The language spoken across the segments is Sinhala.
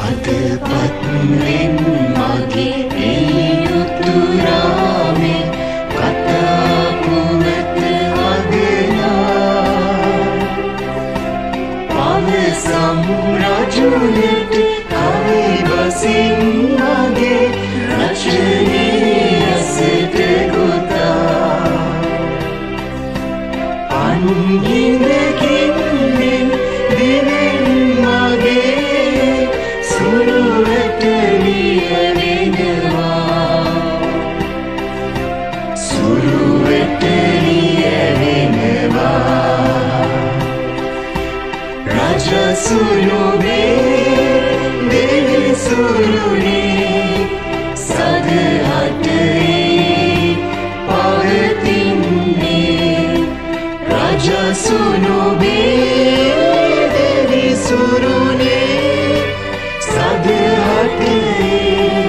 අදපත් වෙන් මගේ එයුතුරාමේ කතා පුවත අගනා පවසම් රජුනට කවි බසින් මගේ රචනයේ ඇසට ගොතා අන්හිඳකින් දිනෙන් මගේ සුරුවට ලියවෙනවා සුරුවට ලියවෙනවා රජසුනුවේ දෙවිසුරුනේ සදහටේ පවතින්නේ රජසුනුවේ දෙවිසුරුනේ සදහටේ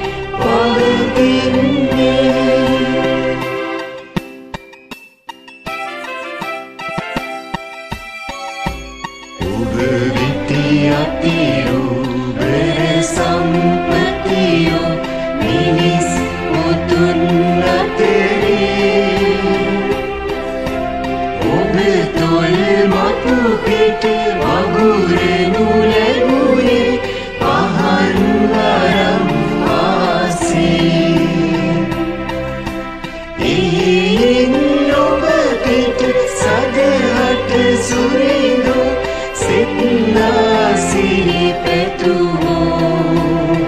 පවතින්නේ ඔබ විති අතිරුබර සම්පතියෝ මිනිස් උතුන් අතරේ ඔබ තොල් මතු පිට වගුරෙනු ලැබුණේ පහන් වරම් වාසී එයින් ඔබ පිට සදහට සුරිඳු සිත්නා සිරි පැතුවෝ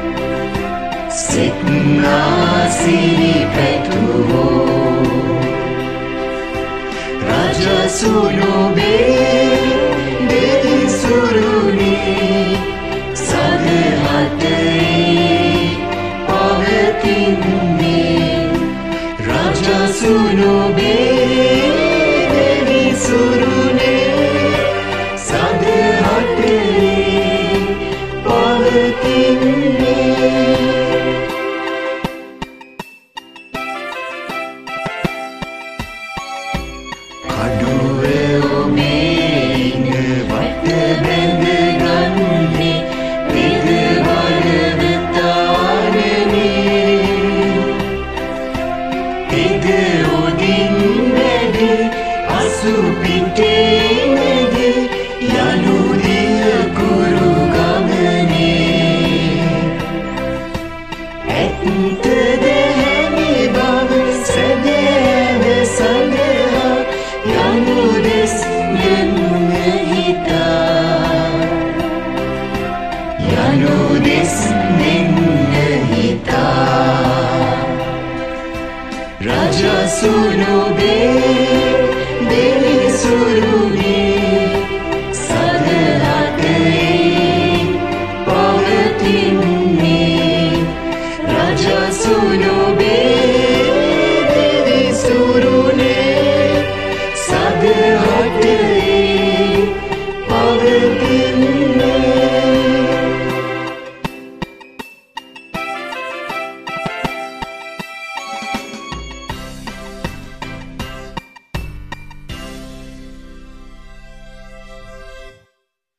සිත්නා සිරි පැතුවෝ රජසුනුවේ